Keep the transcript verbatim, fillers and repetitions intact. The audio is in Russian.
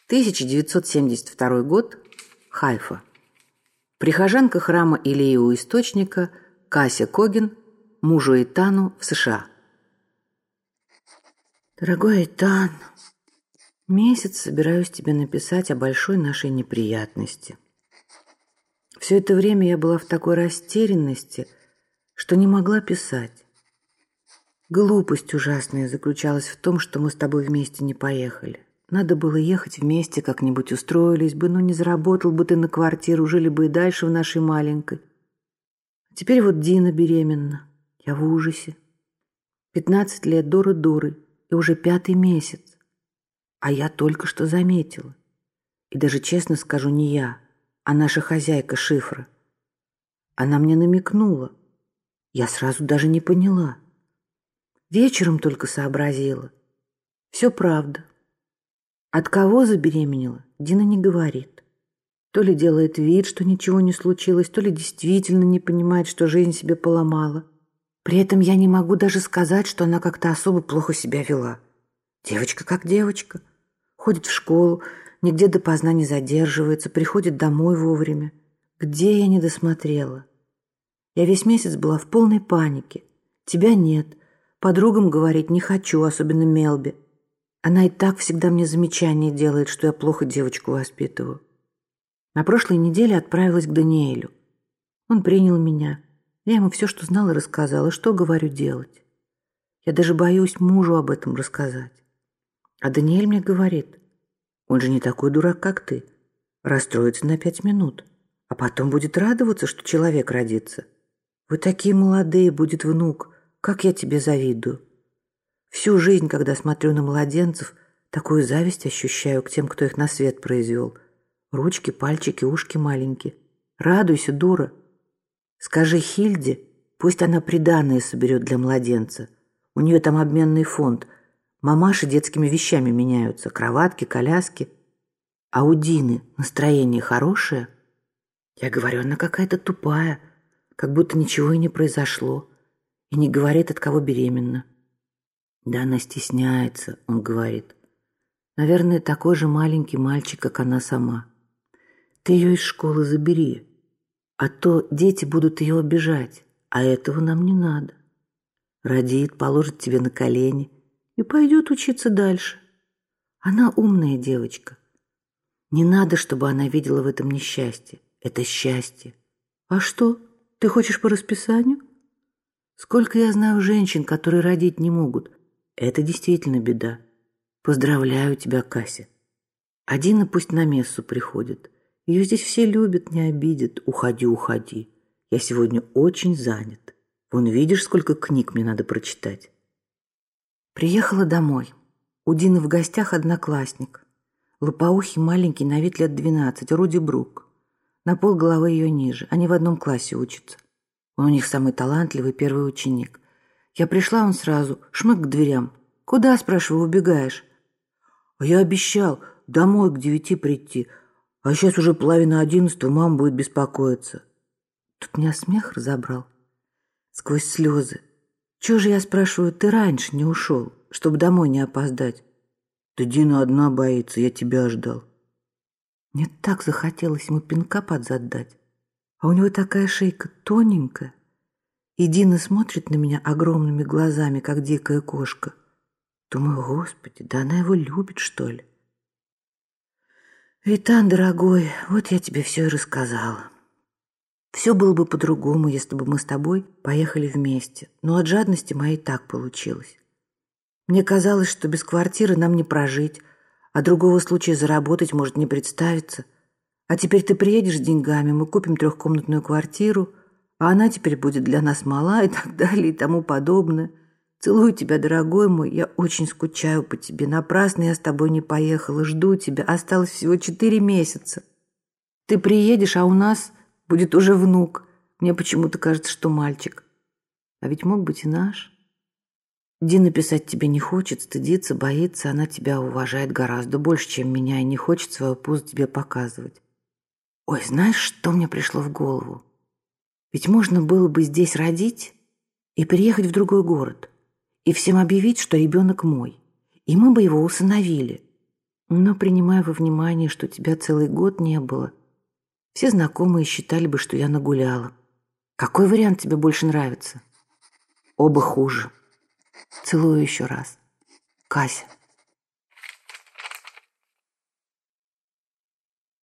тысяча девятьсот семьдесят второй год. Хайфа. Прихожанка храма Илии у Источника Кася Когин мужу Эйтану в США. Дорогой Эйтан, месяц собираюсь тебе написать о большой нашей неприятности. Все это время я была в такой растерянности, что не могла писать. Глупость ужасная заключалась в том, что мы с тобой вместе не поехали. Надо было ехать вместе, как-нибудь устроились бы, ну не заработал бы ты на квартиру, жили бы и дальше в нашей маленькой. А теперь вот Дина беременна. Я в ужасе. Пятнадцать лет дуры-дуры, и уже пятый месяц. А я только что заметила. И даже, честно скажу, не я, а наша хозяйка шифра. Она мне намекнула. Я сразу даже не поняла. Вечером только сообразила. Все правда. От кого забеременела, Дина не говорит. То ли делает вид, что ничего не случилось, то ли действительно не понимает, что жизнь себе поломала. При этом я не могу даже сказать, что она как-то особо плохо себя вела. Девочка как девочка. Ходит в школу, нигде допоздна не задерживается, приходит домой вовремя. Где я не досмотрела? Я весь месяц была в полной панике. Тебя нет. Подругам говорить не хочу, особенно Мелби. Она и так всегда мне замечания делает, что я плохо девочку воспитываю. На прошлой неделе отправилась к Даниэлю. Он принял меня. Я ему все, что знала, рассказала. Что, говорю, делать? Я даже боюсь мужу об этом рассказать. А Даниэль мне говорит, он же не такой дурак, как ты. Расстроится на пять минут, а потом будет радоваться, что человек родится. Вы такие молодые, будет внук. Как я тебе завидую. Всю жизнь, когда смотрю на младенцев, такую зависть ощущаю к тем, кто их на свет произвел. Ручки, пальчики, ушки маленькие. Радуйся, дура. Скажи Хильде, пусть она приданое соберет для младенца. У нее там обменный фонд. Мамаши детскими вещами меняются. Кроватки, коляски. А у Дины настроение хорошее? Я говорю, она какая-то тупая. Как будто ничего и не произошло. И не говорит, от кого беременна. Да она стесняется, он говорит. Наверное, такой же маленький мальчик, как она сама. Ты ее из школы забери, а то дети будут ее обижать, а этого нам не надо. Родит, положит тебе на колени и пойдет учиться дальше. Она умная девочка. Не надо, чтобы она видела в этом несчастье. Это счастье. А что, ты хочешь по расписанию? Сколько я знаю женщин, которые родить не могут. Это действительно беда. Поздравляю тебя, Кася. А Дина пусть на мессу приходит. Ее здесь все любят, не обидят. Уходи, уходи. Я сегодня очень занят. Вон видишь, сколько книг мне надо прочитать. Приехала домой. У Дины в гостях одноклассник. Лопоухий маленький, на вид лет двенадцать, Руди Брук. На полголовы ее ниже. Они в одном классе учатся. Он у них самый талантливый первый ученик. Я пришла, он сразу, шмык к дверям. «Куда, спрашиваю, убегаешь?» «А я обещал домой к девяти прийти, а сейчас уже половина одиннадцатого, мама будет беспокоиться». Тут меня смех разобрал. Сквозь слезы. «Чего же, я спрашиваю, ты раньше не ушел, чтобы домой не опоздать?» «Да Дина одна боится, я тебя ждал». Мне так захотелось ему пинка под зад дать. А у него такая шейка тоненькая. И Дина смотрит на меня огромными глазами, как дикая кошка. Думаю, Господи, да она его любит, что ли? Эйтан, дорогой, вот я тебе все и рассказала. Все было бы по-другому, если бы мы с тобой поехали вместе. Но от жадности моей так получилось. Мне казалось, что без квартиры нам не прожить, а другого случая заработать может не представиться. А теперь ты приедешь с деньгами, мы купим трехкомнатную квартиру, а она теперь будет для нас мала и так далее и тому подобное. Целую тебя, дорогой мой, я очень скучаю по тебе. Напрасно я с тобой не поехала, жду тебя. Осталось всего четыре месяца. Ты приедешь, а у нас будет уже внук. Мне почему-то кажется, что мальчик. А ведь мог быть и наш. Дина писать тебе не хочет, стыдится, боится. Она тебя уважает гораздо больше, чем меня, и не хочет свою пузо тебе показывать. Ой, знаешь, что мне пришло в голову? Ведь можно было бы здесь родить и переехать в другой город, и всем объявить, что ребенок мой, и мы бы его усыновили. Но принимая во внимание, что тебя целый год не было, все знакомые считали бы, что я нагуляла. Какой вариант тебе больше нравится? Оба хуже. Целую еще раз. Кася.